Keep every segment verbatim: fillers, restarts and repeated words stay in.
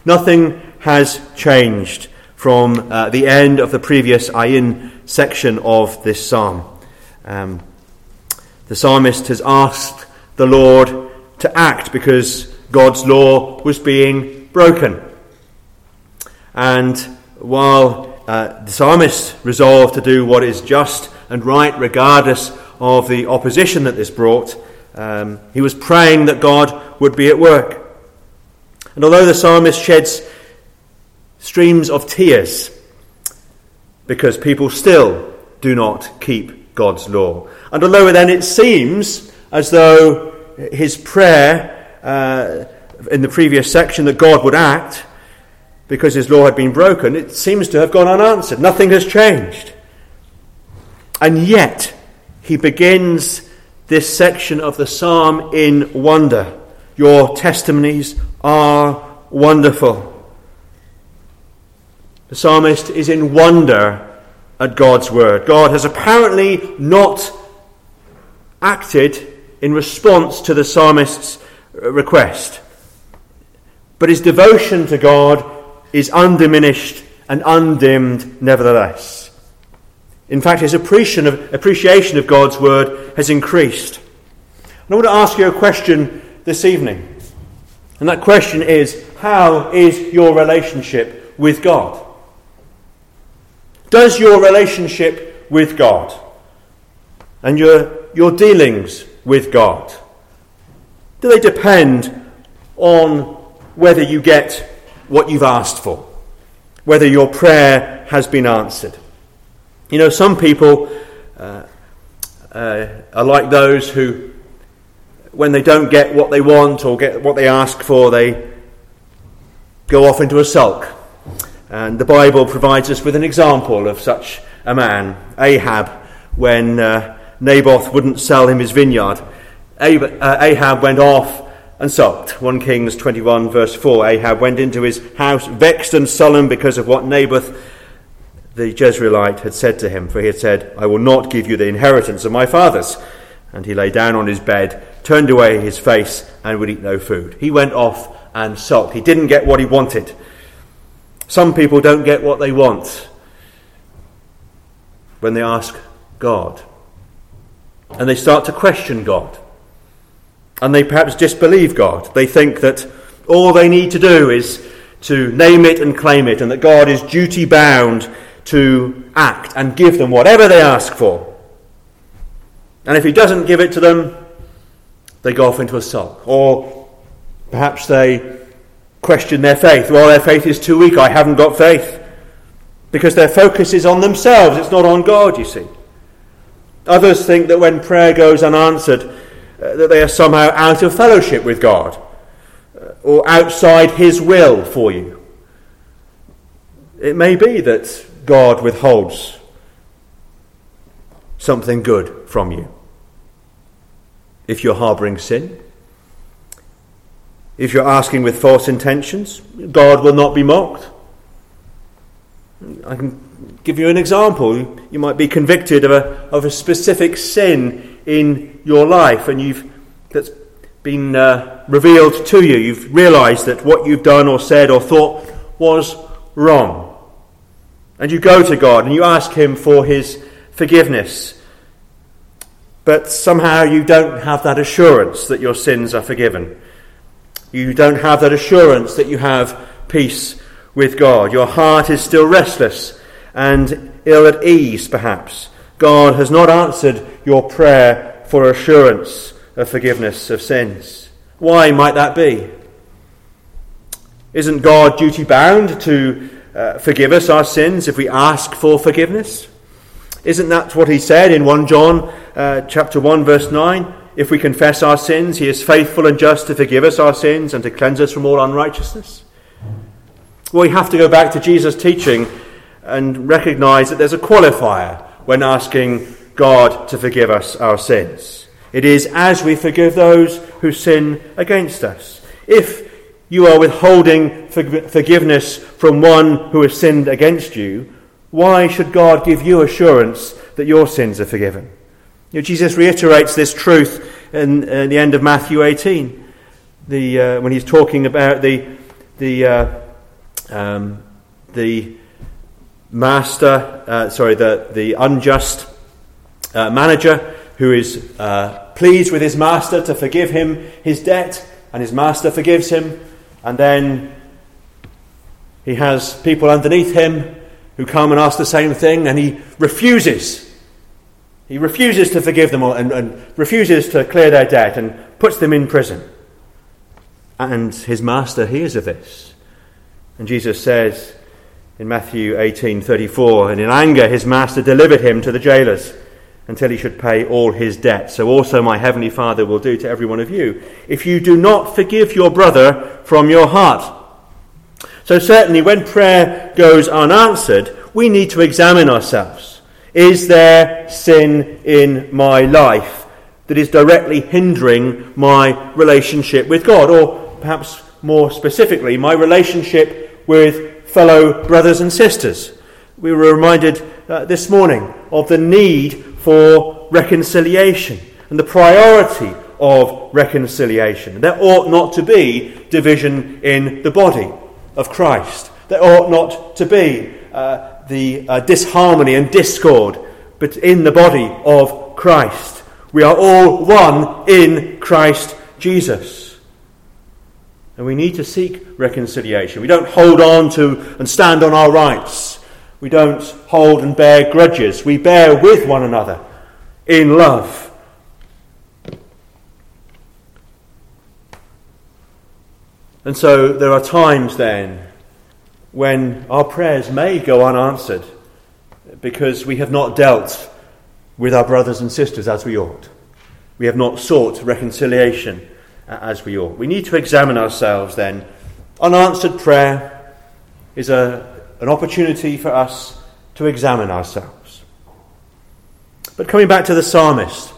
Nothing has changed from uh, the end of the previous ayin section of this psalm. Um, the psalmist has asked the Lord to act because God's law was being broken. And while uh, the psalmist resolved to do what is just and right regardless of the opposition that this brought, um, he was praying that God would be at work. And although the psalmist sheds streams of tears because people still do not keep God's law, and although then it seems as though his prayer uh, in the previous section that God would act because his law had been broken, it seems to have gone unanswered. Nothing has changed. And yet he begins this section of the psalm in wonder. Your testimonies are wonderful. The psalmist is in wonder at God's word. God has apparently not acted in response to the psalmist's request, but his devotion to God is undiminished and undimmed nevertheless. In fact, his appreciation of, appreciation of God's word has increased. And I want to ask you a question this evening. And that question is, how is your relationship with God? Does your relationship with God and your, your dealings with God, do they depend on whether you get what you've asked for? Whether your prayer has been answered? You know, some people uh, uh, are like those who, when they don't get what they want or get what they ask for, they go off into a sulk. And the Bible provides us with an example of such a man, Ahab, when uh, Naboth wouldn't sell him his vineyard. Ahab went off and sulked. First Kings twenty-one verse four, Ahab went into his house vexed and sullen because of what Naboth the Jezreelite had said to him, for he had said, I will not give you the inheritance of my fathers. And he lay down on his bed, turned away his face, and would eat no food. He went off and sulked. He didn't get what he wanted. Some people don't get what they want when they ask God. And they start to question God. And they perhaps disbelieve God. They think that all they need to do is to name it and claim it, and that God is duty-bound to act and give them whatever they ask for. And if he doesn't give it to them, they go off into a sulk. Or perhaps they question their faith. Well, their faith is too weak, I haven't got faith. Because their focus is on themselves, it's not on God, you see. Others think that when prayer goes unanswered, uh, that they are somehow out of fellowship with God, uh, or outside his will for you. It may be that God withholds something good from you. If you're harbouring sin, if you're asking with false intentions, God will not be mocked. I can give you an example. You might be convicted of a of a specific sin in your life, and you've that's been uh, revealed to you. You've realised that what you've done or said or thought was wrong. And you go to God and you ask him for his forgiveness. But somehow you don't have that assurance that your sins are forgiven. You don't have that assurance that you have peace with God. Your heart is still restless and ill at ease, perhaps. God has not answered your prayer for assurance of forgiveness of sins. Why might that be? Isn't God duty-bound to uh, forgive us our sins if we ask for forgiveness? Isn't that what he said in First John uh, chapter one verse nine? If we confess our sins, he is faithful and just to forgive us our sins and to cleanse us from all unrighteousness. Well, we have to go back to Jesus' teaching and recognise that there's a qualifier when asking God to forgive us our sins. It is as we forgive those who sin against us. If you are withholding forgiveness from one who has sinned against you, why should God give you assurance that your sins are forgiven? You know, Jesus reiterates this truth in, in the end of Matthew eighteen, the, uh, when he's talking about the the uh, um, the master, uh, sorry, the, the unjust uh, manager who is uh, pleased with his master to forgive him his debt, and his master forgives him, and then he has people underneath him who come and ask the same thing, and he refuses. He refuses to forgive them all and, and refuses to clear their debt and puts them in prison. And his master hears of this. And Jesus says in Matthew eighteen thirty-four, and in anger his master delivered him to the jailers until he should pay all his debt. So also my heavenly Father will do to every one of you, if you do not forgive your brother from your heart. So certainly when prayer goes unanswered, we need to examine ourselves. Is there sin in my life that is directly hindering my relationship with God? Or perhaps more specifically, my relationship with fellow brothers and sisters? We were reminded uh, this morning of the need for reconciliation and the priority of reconciliation. There ought not to be division in the body of Christ. There ought not to be uh, the uh, disharmony and discord, but in the body of Christ. We are all one in Christ Jesus. And we need to seek reconciliation. We don't hold on to and stand on our rights. We don't hold and bear grudges. We bear with one another in love. And so there are times then when our prayers may go unanswered because we have not dealt with our brothers and sisters as we ought. We have not sought reconciliation as we ought. We need to examine ourselves then. Unanswered prayer is a an opportunity for us to examine ourselves. But coming back to the psalmist,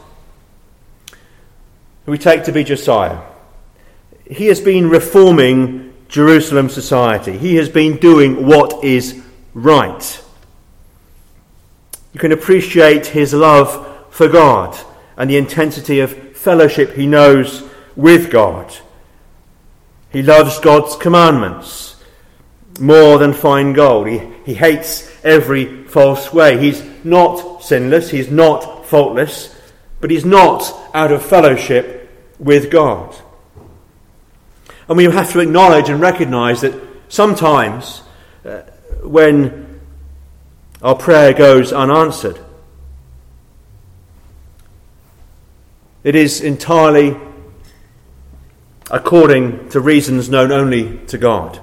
who we take to be Josiah, he has been reforming Jerusalem society. He has been doing what is right. You can appreciate his love for God and the intensity of fellowship he knows with God. He loves God's commandments more than fine gold. He, he hates every false way. He's not sinless, he's not faultless, but he's not out of fellowship with God. And we have to acknowledge and recognise that sometimes uh, when our prayer goes unanswered, it is entirely according to reasons known only to God.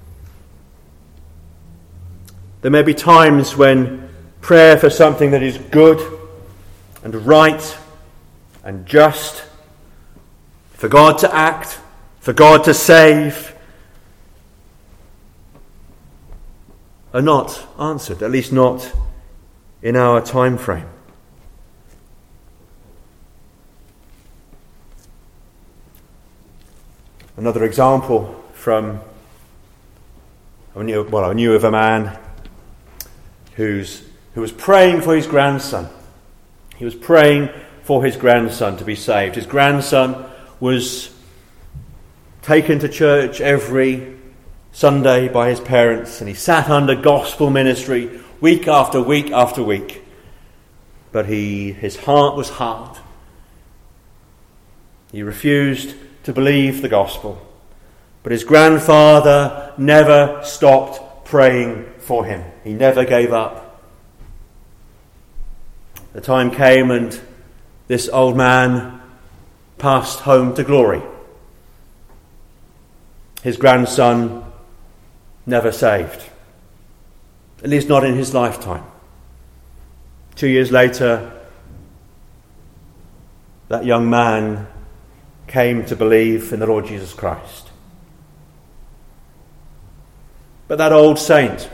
There may be times when prayer for something that is good and right and just, for God to act, for God to save, are not answered, at least not in our time frame. Another example from, I knew, well, I knew of a man who's who was praying for his grandson. He was praying for his grandson to be saved. His grandson was taken to church every Sunday by his parents, and he sat under gospel ministry week after week after week. But he his heart was hard. He refused to believe the gospel. But his grandfather never stopped praying for him. He never gave up. The time came and this old man passed home to glory. His grandson never saved. At least not in his lifetime. Two years later, that young man came to believe in the Lord Jesus Christ. But that old saint,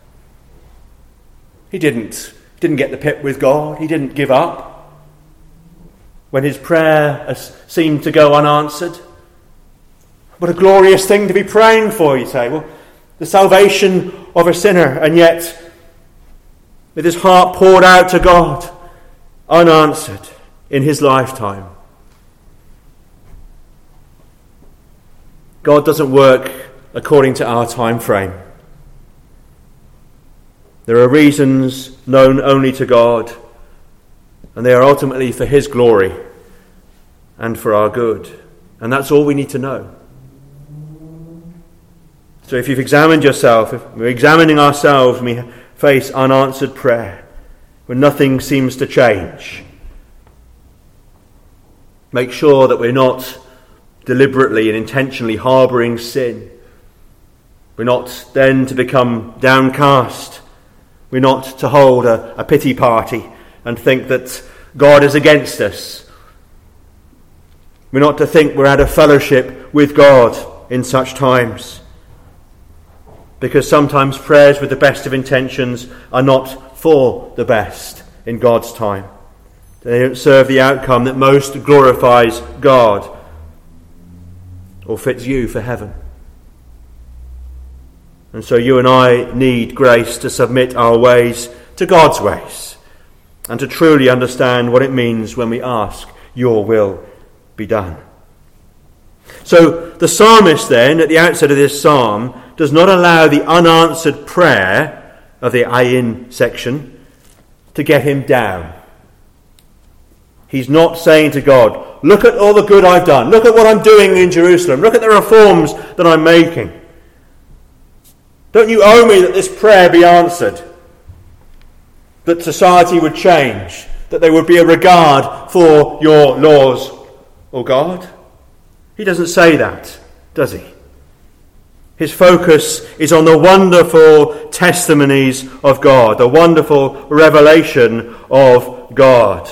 he didn't, didn't get the pip with God. He didn't give up when his prayer seemed to go unanswered. What a glorious thing to be praying for, you say. Well, the salvation of a sinner, and yet with his heart poured out to God, unanswered in his lifetime. God doesn't work according to our time frame. There are reasons known only to God, and they are ultimately for his glory and for our good. And that's all we need to know. So if you've examined yourself, if we're examining ourselves, and we face unanswered prayer, when nothing seems to change, make sure that we're not deliberately and intentionally harbouring sin. We're not then to become downcast. We're not to hold a, a pity party and think that God is against us. We're not to think we're out of fellowship with God in such times. Because sometimes prayers with the best of intentions are not for the best in God's time. They don't serve the outcome that most glorifies God or fits you for heaven. And so you and I need grace to submit our ways to God's ways and to truly understand what it means when we ask, your will be done. So the psalmist then, at the outset of this psalm, does not allow the unanswered prayer of the Ayin section to get him down. He's not saying to God, look at all the good I've done, look at what I'm doing in Jerusalem, look at the reforms that I'm making. Don't you owe me that this prayer be answered? That society would change? That there would be a regard for your laws, O God? He doesn't say that, does he? His focus is on the wonderful testimonies of God, the wonderful revelation of God.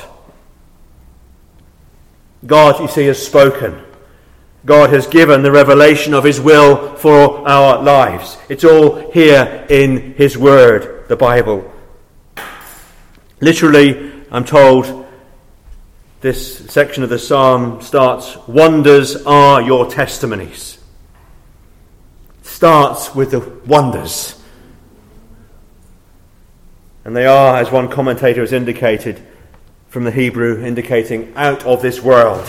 God, you see, has spoken. God has given the revelation of his will for our lives. It's all here in his word, the Bible. Literally, I'm told, this section of the psalm starts, wonders are your testimonies. It starts with the wonders. And they are, as one commentator has indicated, from the Hebrew, indicating out of this world.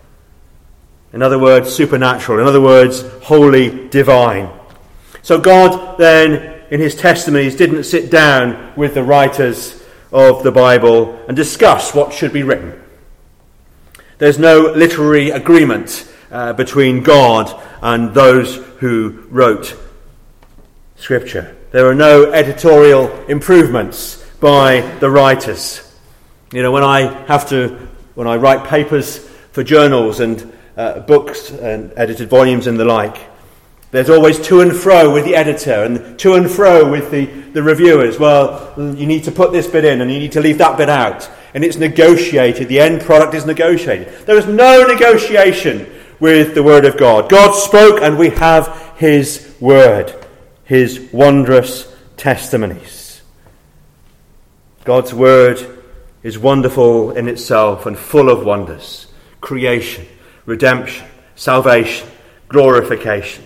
In other words, supernatural. In other words, wholly divine. So God then, in his testimonies, didn't sit down with the writers of the Bible and discuss what should be written. There's no literary agreement uh, between God and those who wrote Scripture. There are no editorial improvements by the writers. You know, when I have to, when I write papers for journals and Uh, books and edited volumes and the like, there's always to and fro with the editor and to and fro with the, the reviewers. Well, you need to put this bit in and you need to leave that bit out. And it's negotiated. The end product is negotiated. There is no negotiation with the word of God. God spoke and we have his word, his wondrous testimonies. God's word is wonderful in itself and full of wonders. Creation, redemption, salvation, glorification.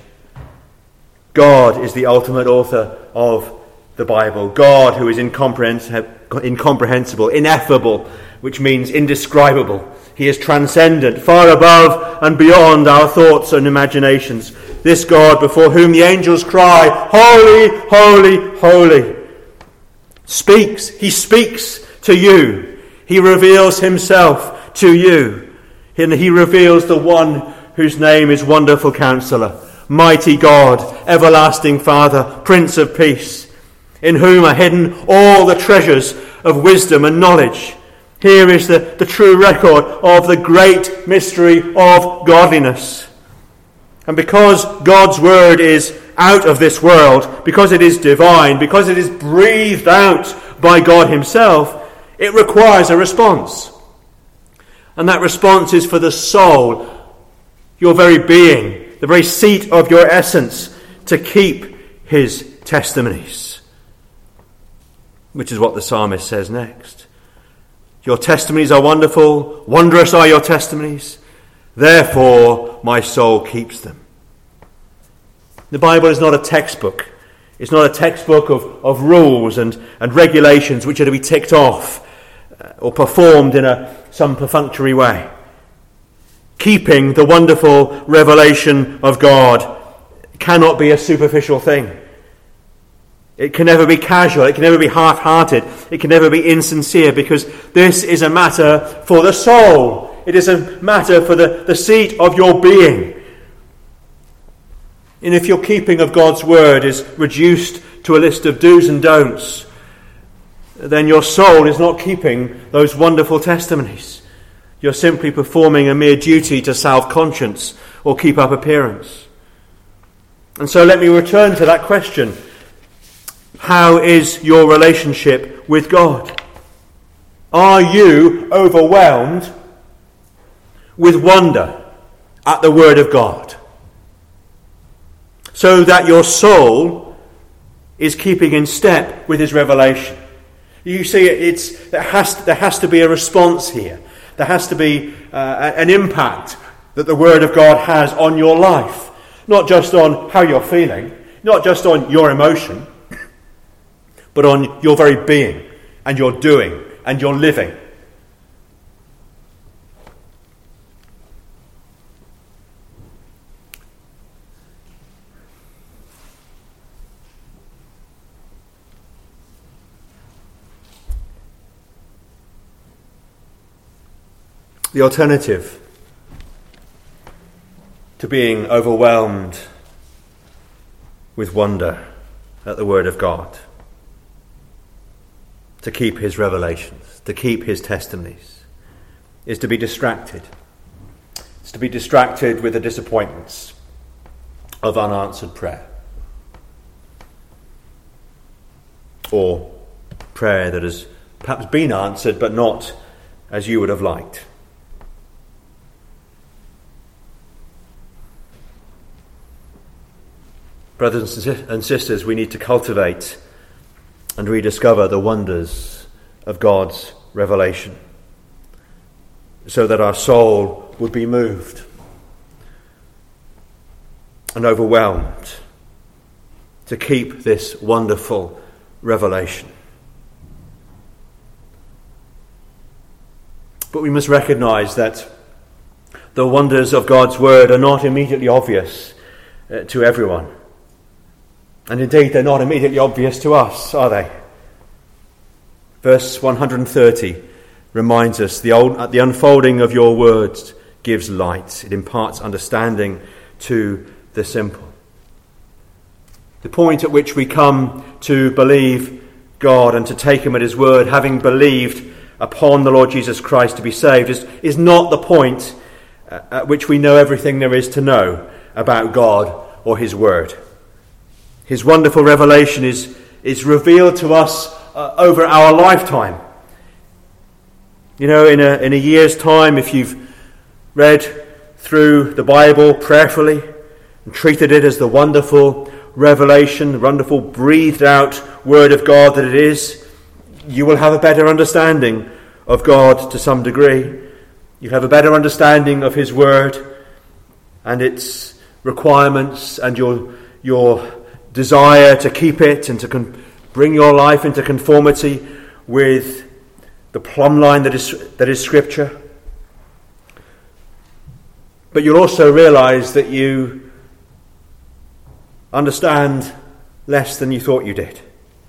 God is the ultimate author of the Bible. God who is incomprehensible, ineffable, which means indescribable. He is transcendent, far above and beyond our thoughts and imaginations. This God before whom the angels cry, holy, holy, holy, speaks. He speaks to you. He reveals himself to you. And he reveals the one whose name is Wonderful Counselor, Mighty God, Everlasting Father, Prince of Peace, in whom are hidden all the treasures of wisdom and knowledge. Here is the, the true record of the great mystery of godliness. And because God's word is out of this world, because it is divine, because it is breathed out by God himself, it requires a response. And that response is for the soul, your very being, the very seat of your essence, to keep his testimonies. Which is what the psalmist says next. Your testimonies are wonderful, wondrous are your testimonies, therefore my soul keeps them. The Bible is not a textbook. It's not a textbook of, of rules and, and regulations which are to be ticked off or performed in a some perfunctory way. Keeping the wonderful revelation of God cannot be a superficial thing. It can never be casual. It can never be half-hearted. It can never be insincere, because this is a matter for the soul. It is a matter for the, the seat of your being. And if your keeping of God's word is reduced to a list of do's and don'ts, then your soul is not keeping those wonderful testimonies. You're simply performing a mere duty to self-conscience or keep up appearance. And so let me return to that question. How is your relationship with God? Are you overwhelmed with wonder at the Word of God, so that your soul is keeping in step with His revelation? You see, it's, there, has, there has to be a response here. There has to be uh, an impact that the Word of God has on your life. Not just on how you're feeling, not just on your emotion, but on your very being and your doing and your living. The alternative to being overwhelmed with wonder at the Word of God, to keep His revelations, to keep His testimonies, is to be distracted. It's to be distracted with the disappointments of unanswered prayer, or prayer that has perhaps been answered but not as you would have liked. Brothers and sisters, we need to cultivate and rediscover the wonders of God's revelation, so that our soul would be moved and overwhelmed to keep this wonderful revelation. But we must recognize that the wonders of God's word are not immediately obvious uh, to everyone. And indeed, they're not immediately obvious to us, are they? Verse one hundred thirty reminds us, the, old, the unfolding of your words gives light. It imparts understanding to the simple. The point at which we come to believe God and to take Him at His word, having believed upon the Lord Jesus Christ to be saved, is, is not the point at which we know everything there is to know about God or His word. His wonderful revelation is, is revealed to us uh, over our lifetime. You know, in a, in a year's time, if you've read through the Bible prayerfully and treated it as the wonderful revelation, the wonderful breathed out word of God that it is, you will have a better understanding of God to some degree. You have a better understanding of His word and its requirements and your your desire to keep it and to con- bring your life into conformity with the plumb line that is that is Scripture. But you'll also realize that you understand less than you thought you did.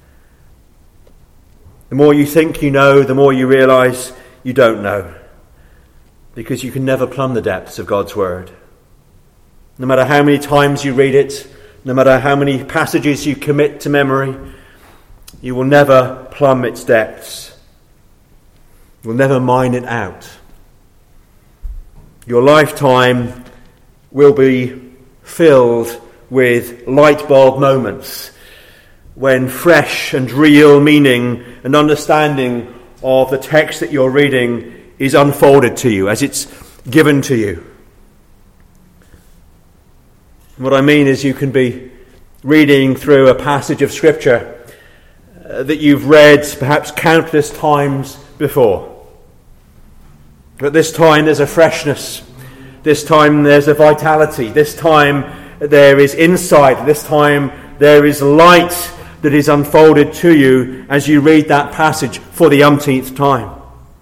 The more you think you know, the more you realize you don't know, because you can never plumb the depths of God's word. No matter how many times you read it, no matter how many passages you commit to memory, you will never plumb its depths. You will never mine it out. Your lifetime will be filled with light bulb moments when fresh and real meaning and understanding of the text that you're reading is unfolded to you as it's given to you. What I mean is, you can be reading through a passage of Scripture uh, that you've read perhaps countless times before. But this time there's a freshness. This time there's a vitality. This time there is insight. This time there is light that is unfolded to you as you read that passage for the umpteenth time.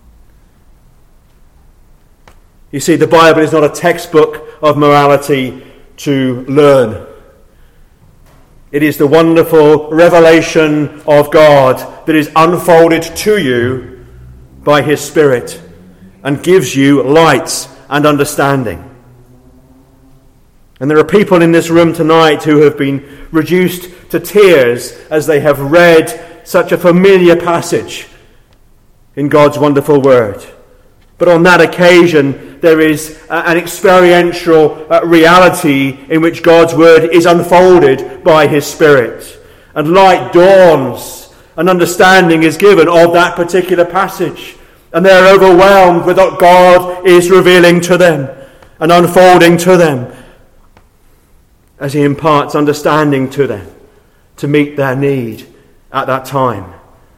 You see, the Bible is not a textbook of morality to learn. It is the wonderful revelation of God that is unfolded to you by his Spirit and gives you light and understanding. And there are people in this room tonight who have been reduced to tears as they have read such a familiar passage in God's wonderful word. But on that occasion, there is an experiential reality in which God's word is unfolded by his Spirit. And light dawns, and understanding is given of that particular passage. And they are overwhelmed with what God is revealing to them and unfolding to them as he imparts understanding to them to meet their need at that time.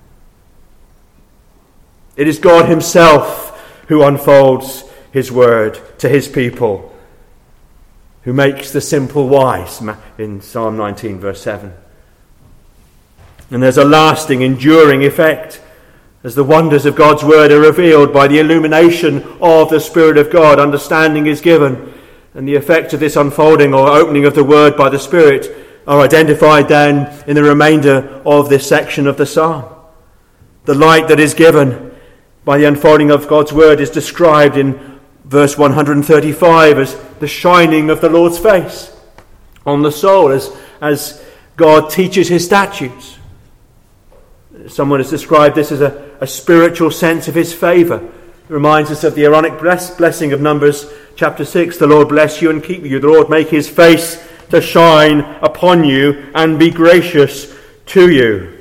It is God himself who unfolds his word to his people, who makes the simple wise, in Psalm nineteen, verse seven. And there's a lasting, enduring effect as the wonders of God's word are revealed by the illumination of the Spirit of God. Understanding is given, and the effect of this unfolding or opening of the word by the Spirit are identified then in the remainder of this section of the psalm. The light that is given by the unfolding of God's word is described in verse one hundred thirty-five as the shining of the Lord's face on the soul as, as God teaches his statutes. Someone has described this as a, a spiritual sense of his favour. It reminds us of the Aaronic bless, blessing of Numbers chapter six. The Lord bless you and keep you. The Lord make his face to shine upon you and be gracious to you.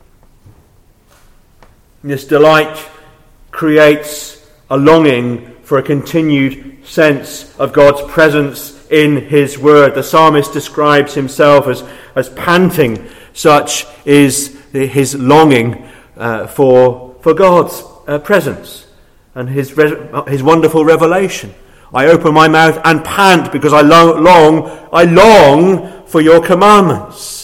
This delight creates a longing for a continued sense of God's presence in his word. The psalmist describes himself as, as panting. Such is his longing uh, for, for God's uh, presence and his, his wonderful revelation. I open my mouth and pant because I long, long, I long for your commandments.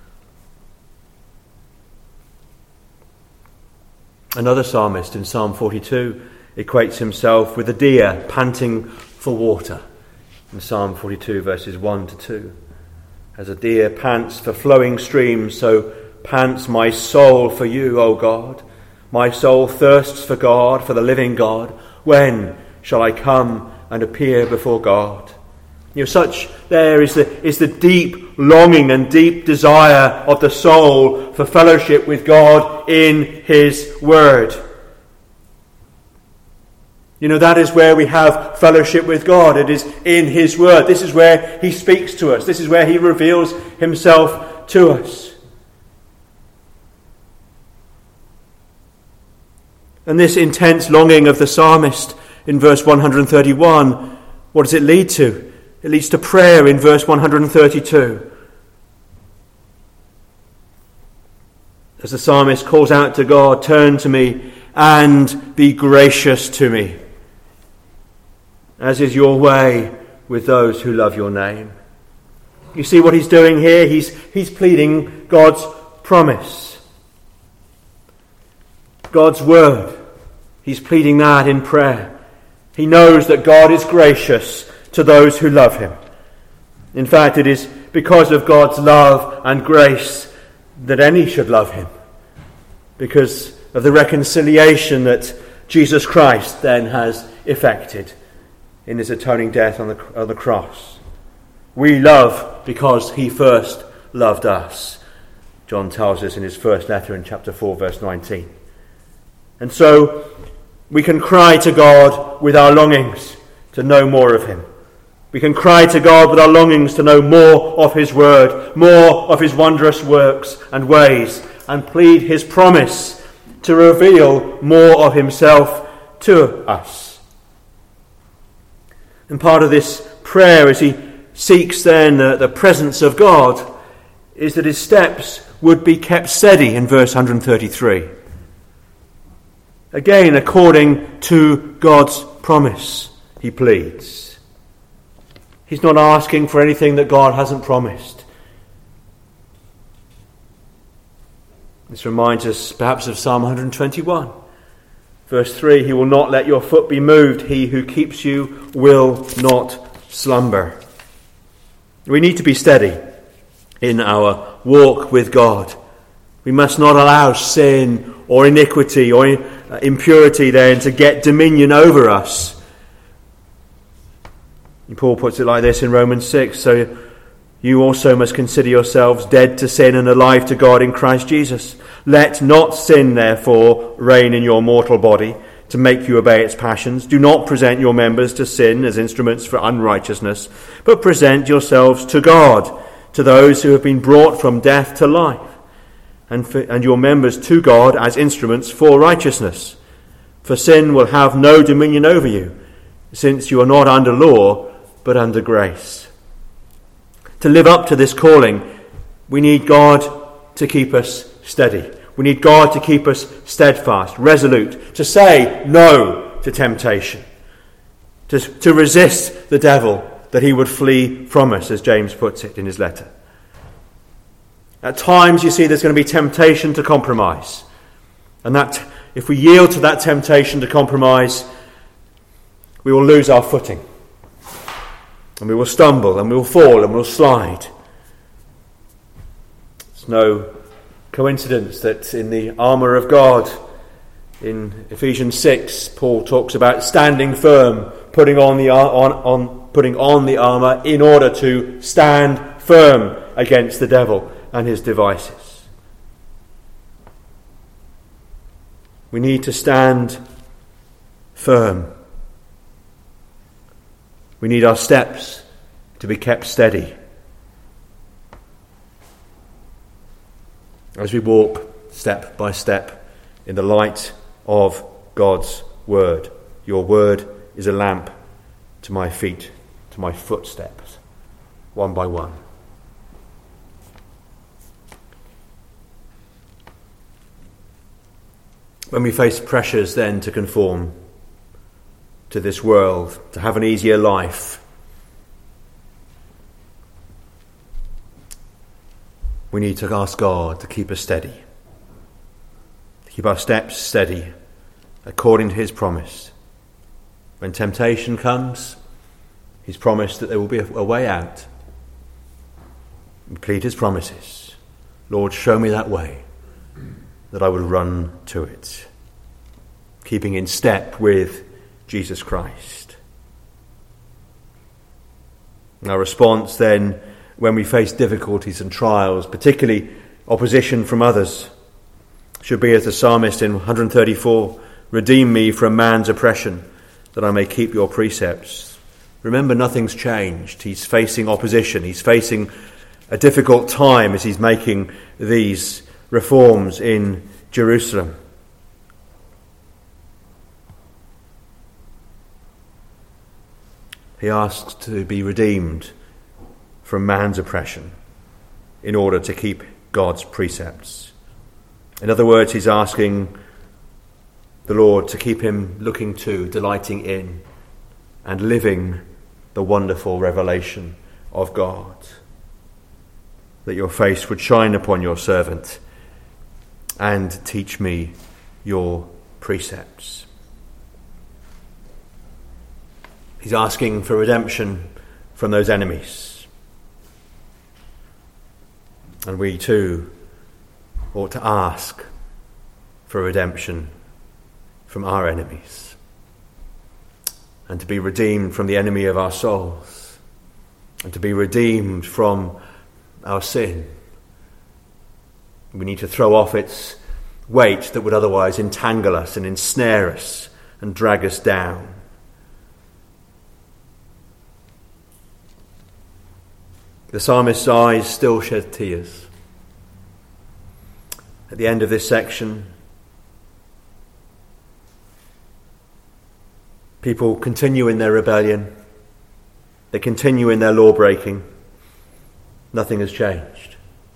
Another psalmist in Psalm forty-two equates himself with a deer panting for water. In Psalm forty-two, verses one to two. As a deer pants for flowing streams, so pants my soul for you, O God. My soul thirsts for God, for the living God. When shall I come and appear before God? You know, such there is the, is the deep longing and deep desire of the soul for fellowship with God in his word. You know, that is where we have fellowship with God. It is in his word. This is where he speaks to us. This is where he reveals himself to us. And this intense longing of the psalmist in verse one hundred thirty-one, what does it lead to? It leads to prayer in verse one hundred thirty-two. As the psalmist calls out to God, turn to me and be gracious to me, as is your way with those who love your name. You see what he's doing here? He's, he's pleading God's promise. God's word. He's pleading that in prayer. He knows that God is gracious to those who love him. In fact, it is because of God's love and grace that any should love him, because of the reconciliation that Jesus Christ then has effected in his atoning death on the, on the cross. We love because he first loved us, John tells us in his first letter in chapter four, verse nineteen. And so we can cry to God with our longings to know more of him. We can cry to God with our longings to know more of his word, more of his wondrous works and ways, and plead his promise to reveal more of himself to us. And part of this prayer, as he seeks then the, the presence of God, is that his steps would be kept steady in verse one hundred thirty-three. Again, according to God's promise, he pleads. He's not asking for anything that God hasn't promised. This reminds us perhaps of Psalm one hundred twenty-one. Verse three, he will not let your foot be moved. He who keeps you will not slumber. We need to be steady in our walk with God. We must not allow sin or iniquity or impurity then to get dominion over us. And Paul puts it like this in Romans six, so you also must consider yourselves dead to sin and alive to God in Christ Jesus. Let not sin, therefore, reign in your mortal body to make you obey its passions. Do not present your members to sin as instruments for unrighteousness, but present yourselves to God, to those who have been brought from death to life, and, for, and your members to God as instruments for righteousness. For sin will have no dominion over you, since you are not under law, but under grace. To live up to this calling, we need God to keep us steady. We need God to keep us steadfast, resolute, to say no to temptation, to, to resist the devil, that he would flee from us, as James puts it in his letter. At times, you see, there's going to be temptation to compromise. And that, if we yield to that temptation to compromise, we will lose our footing. And we will stumble, and we will fall, and we will slide. It's no coincidence that in the armour of God, in Ephesians six, Paul talks about standing firm, putting on the on, on putting on the armour in order to stand firm against the devil and his devices. We need to stand firm. We need our steps to be kept steady as we walk step by step in the light of God's word. Your word is a lamp to my feet, to my footsteps, one by one. When we face pressures then to conform to this world, to have an easier life, we need to ask God to keep us steady, to keep our steps steady according to his promise. When temptation comes, he's promised that there will be a way out. We plead his promises. Lord, show me that way, that I would run to it, keeping in step with Jesus Christ. Our response then, when we face difficulties and trials, particularly opposition from others, should be as the psalmist in one thirty-four, redeem me from man's oppression, that I may keep your precepts. Remember, nothing's changed. He's facing opposition. He's facing a difficult time as he's making these reforms in Jerusalem. He asks to be redeemed from man's oppression in order to keep God's precepts. In other words, he's asking the Lord to keep him looking to, delighting in, and living the wonderful revelation of God. That your face would shine upon your servant and teach me your precepts. He's asking for redemption from those enemies. And we too ought to ask for redemption from our enemies, and to be redeemed from the enemy of our souls, and to be redeemed from our sin. We need to throw off its weight that would otherwise entangle us and ensnare us and drag us down. The psalmist's eyes still shed tears. At the end of this section, people continue in their rebellion. They continue in their law breaking. Nothing has changed.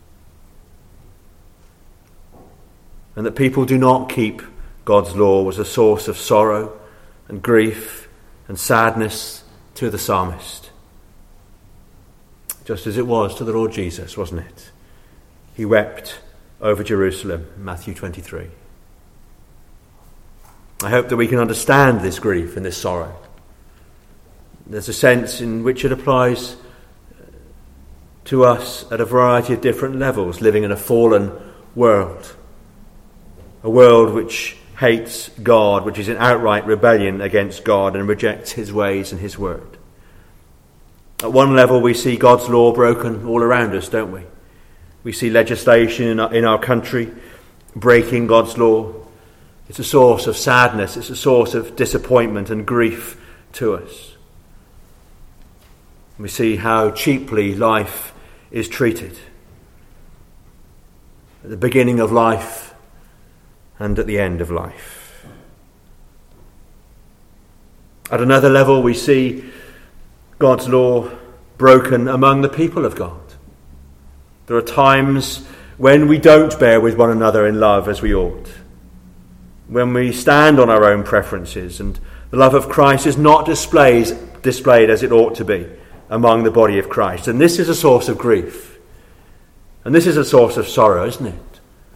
And that people do not keep God's law was a source of sorrow and grief and sadness to the psalmist. Just as it was to the Lord Jesus, wasn't it? He wept over Jerusalem, Matthew twenty-three. I hope that we can understand this grief and this sorrow. There's a sense in which it applies to us at a variety of different levels, living in a fallen world. A world which hates God, which is in outright rebellion against God and rejects his ways and his word. At one level we see God's law broken all around us, don't we? We see legislation in our, in our country breaking God's law. It's a source of sadness, it's a source of disappointment and grief to us. We see how cheaply life is treated. At the beginning of life and at the end of life. At another level we see God's law broken among the people of God. There are times when we don't bear with one another in love as we ought. When we stand on our own preferences and the love of Christ is not displayed, displayed as it ought to be among the body of Christ. And this is a source of grief. And this is a source of sorrow, isn't it?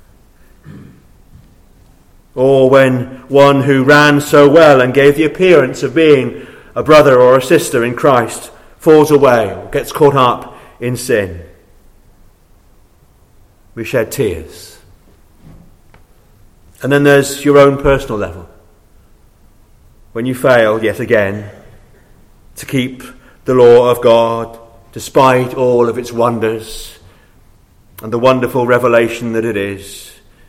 Or when one who ran so well and gave the appearance of being a brother or a sister in Christ falls away or gets caught up in sin. We shed tears. And then there's your own personal level. When you fail yet again to keep the law of God, despite all of its wonders and the wonderful revelation that it is.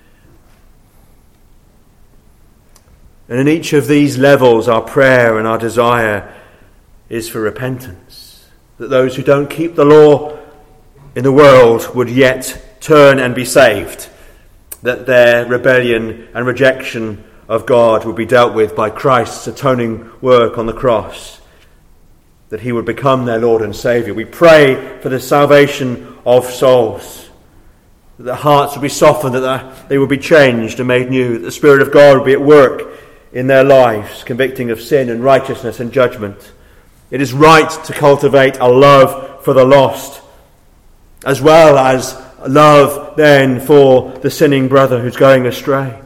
And in each of these levels, our prayer and our desire is for repentance. That those who don't keep the law in the world would yet turn and be saved. That their rebellion and rejection of God would be dealt with by Christ's atoning work on the cross. That he would become their Lord and Saviour. We pray for the salvation of souls. That their hearts would be softened, that they would be changed and made new. That the Spirit of God would be at work in their lives, convicting of sin and righteousness and judgment. It is right to cultivate a love for the lost, as well as love then for the sinning brother who's going astray.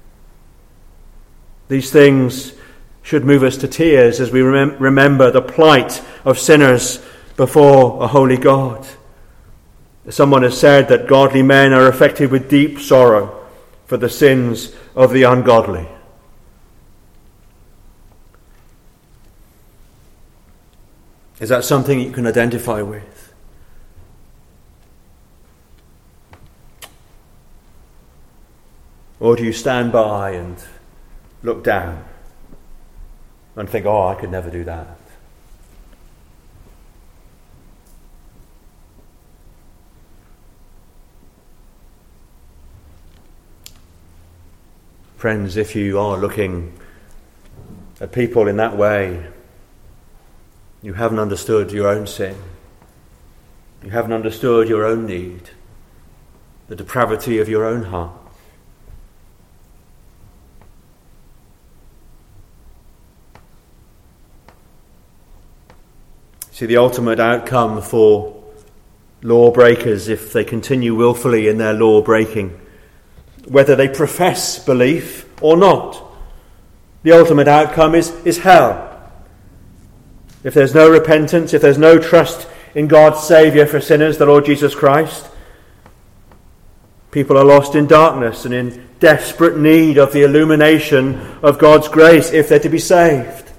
These things should move us to tears as we remem- remember the plight of sinners before a holy God. Someone has said that godly men are affected with deep sorrow for the sins of the ungodly. Is that something you can identify with? Or do you stand by and look down and think, oh, I could never do that? Friends, if you are looking at people in that way, you haven't understood your own sin. You haven't understood your own need, the depravity of your own heart. See, the ultimate outcome for lawbreakers, if they continue willfully in their law breaking, whether they profess belief or not, the ultimate outcome is, is hell. If there's no repentance, if there's no trust in God's Saviour for sinners, the Lord Jesus Christ, people are lost in darkness and in desperate need of the illumination of God's grace if they're to be saved.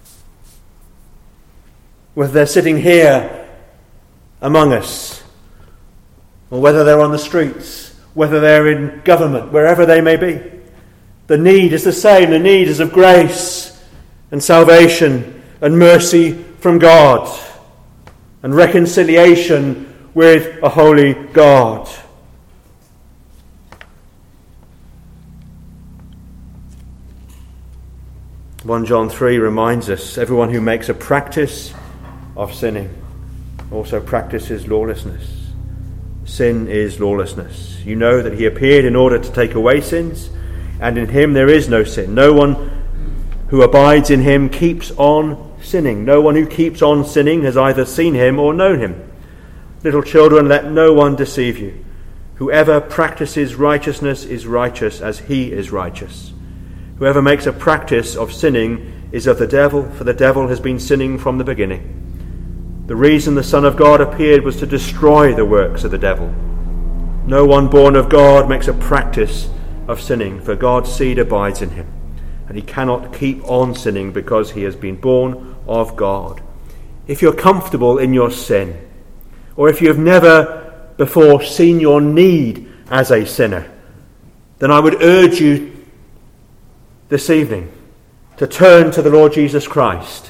Whether they're sitting here among us, or whether they're on the streets, whether they're in government, wherever they may be, the need is the same. The need is of grace and salvation and mercy from God, and reconciliation with a holy God. First John three reminds us, everyone who makes a practice of sinning also practices lawlessness. Sin is lawlessness. You know that he appeared in order to take away sins, and in him there is no sin. No one who abides in him keeps on sinning. No one who keeps on sinning has either seen him or known him. Little children, let no one deceive you. Whoever practices righteousness is righteous as he is righteous. Whoever makes a practice of sinning is of the devil, for the devil has been sinning from the beginning. The reason the Son of God appeared was to destroy the works of the devil. No one born of God makes a practice of sinning, for God's seed abides in him, and he cannot keep on sinning because he has been born of God. If you're comfortable in your sin, or if you have never before seen your need as a sinner, then I would urge you this evening to turn to the Lord Jesus Christ.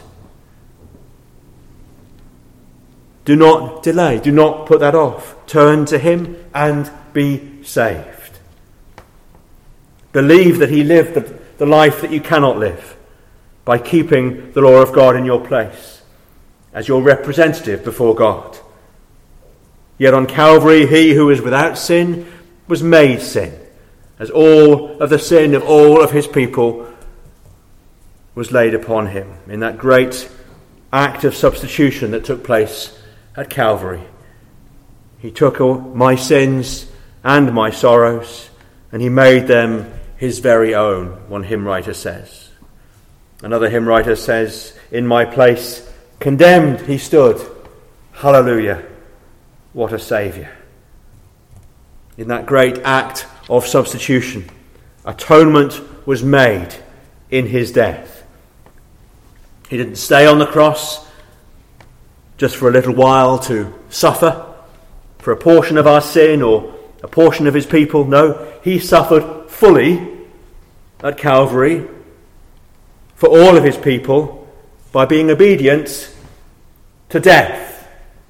Do not delay. Do not put that off. Turn to him and be saved. Believe that he lived the, the life that you cannot live by keeping the law of God in your place as your representative before God. Yet on Calvary, he who is without sin was made sin, as all of the sin of all of his people was laid upon him in that great act of substitution that took place at Calvary. He took all my sins and my sorrows, and he made them his very own, one hymn writer says. Another hymn writer says, in my place condemned he stood. Hallelujah, what a Saviour. In that great act of substitution, atonement was made in his death. He didn't stay on the cross just for a little while to suffer for a portion of our sin or a portion of his people. No, he suffered fully at Calvary for all of his people by being obedient to death.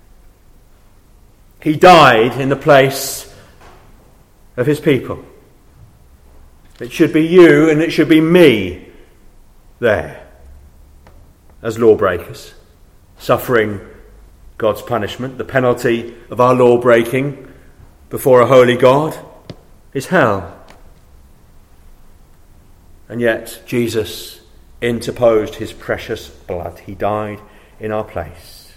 He died in the place of his people. It should be you and it should be me there as lawbreakers, suffering God's punishment. The penalty of our law breaking before a holy God is hell. And yet Jesus interposed his precious blood. He died in our place.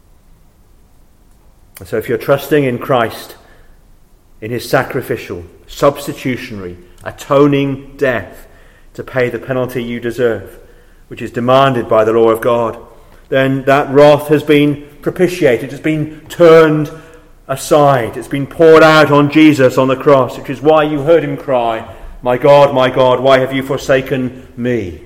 And so if you're trusting in Christ, in his sacrificial, substitutionary, atoning death to pay the penalty you deserve, which is demanded by the law of God, then that wrath has been propitiated. It's been turned aside. It's been poured out on Jesus on the cross, which is why you heard him cry, my God, my God, why have you forsaken me?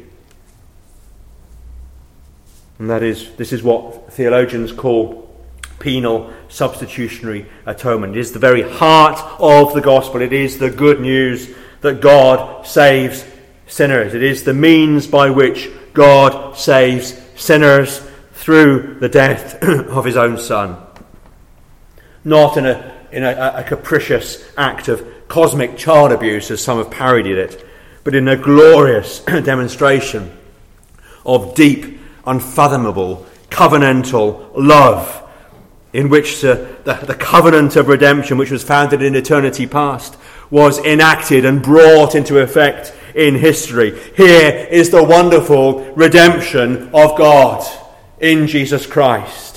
And that is, this is what theologians call penal substitutionary atonement. It is the very heart of the gospel. It is the good news that God saves sinners. It is the means by which God saves sinners through the death of his own Son. Not in a in a, a capricious act of cosmic child abuse, as some have parodied it, but in a glorious demonstration of deep, unfathomable, covenantal love, in which the, the, the covenant of redemption, which was founded in eternity past, was enacted and brought into effect in history. Here is the wonderful redemption of God in Jesus Christ.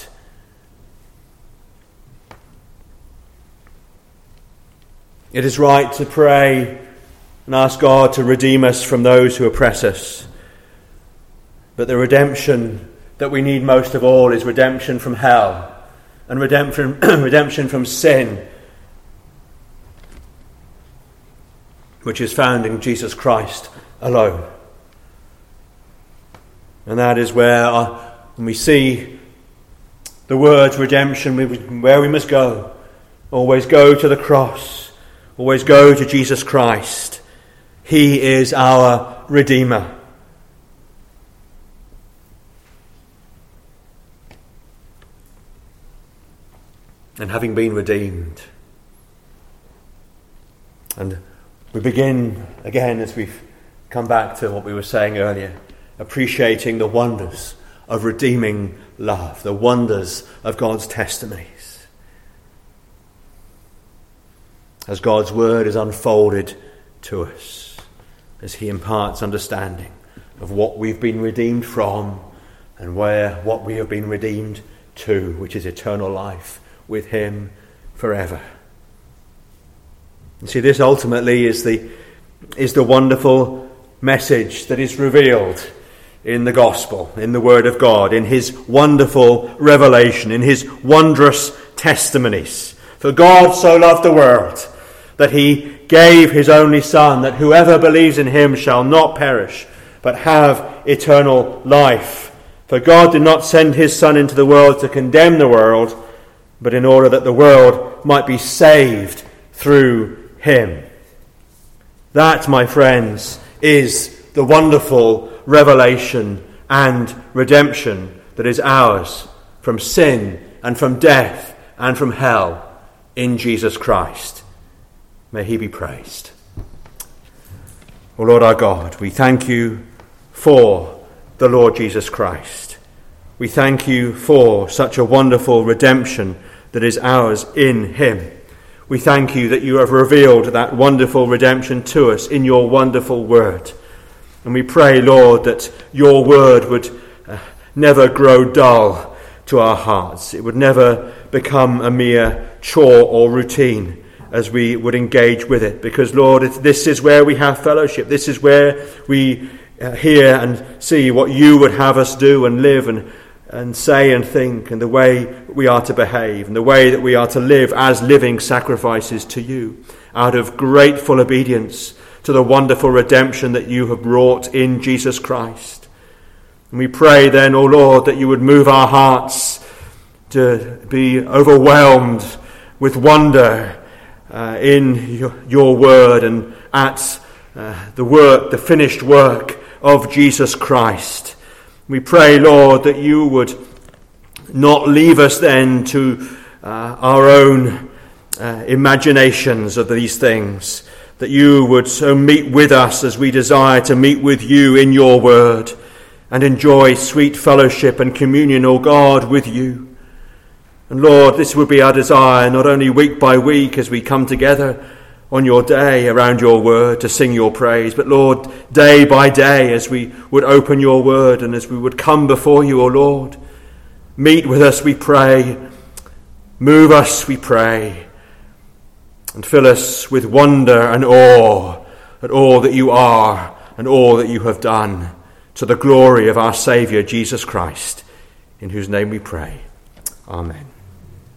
It is right to pray and ask God to redeem us from those who oppress us. But the redemption that we need most of all is redemption from hell and redemption, redemption from sin, which is found in Jesus Christ alone. And that is where our, when we see the words redemption, where we must go. Always go to the cross. Always go to Jesus Christ. He is our Redeemer. And having been redeemed, and we begin again, as we've come back to what we were saying earlier, appreciating the wonders of redeeming love, the wonders of God's testimonies. As God's word is unfolded to us, as he imparts understanding of what we've been redeemed from and where what we have been redeemed to, which is eternal life with him forever. You see, this ultimately is the is the wonderful message that is revealed in the gospel, in the word of God, in his wonderful revelation, in his wondrous testimonies. For God so loved the world that he gave his only Son, that whoever believes in him shall not perish, but have eternal life. For God did not send his Son into the world to condemn the world, but in order that the world might be saved through him. That, my friends, is the wonderful revelation and redemption that is ours from sin and from death and from hell in Jesus Christ. May he be praised. O Lord our God, we thank you for the Lord Jesus Christ. We thank you for such a wonderful redemption that is ours in him. We thank you that you have revealed that wonderful redemption to us in your wonderful word. And we pray, Lord, that your word would uh, never grow dull to our hearts. It would never become a mere chore or routine as we would engage with it. Because, Lord, this is where we have fellowship. This is where we uh, hear and see what you would have us do and live and, and say and think, and the way we are to behave, and the way that we are to live as living sacrifices to you, out of grateful obedience to the wonderful redemption that you have wrought in Jesus Christ. And we pray then, O Lord, that you would move our hearts to be overwhelmed with wonder uh, in your, your word and at uh, the work, the finished work of Jesus Christ. We pray, Lord, that you would not leave us then to uh, our own uh, imaginations of these things, that you would so meet with us as we desire to meet with you in your word and enjoy sweet fellowship and communion, O God, with you. And Lord, this would be our desire, not only week by week as we come together on your day around your word to sing your praise, but Lord, day by day as we would open your word and as we would come before you, O Lord. Meet with us, we pray. Move us, we pray. And fill us with wonder and awe at all that you are and all that you have done, to the glory of our Saviour, Jesus Christ, in whose name we pray. Amen.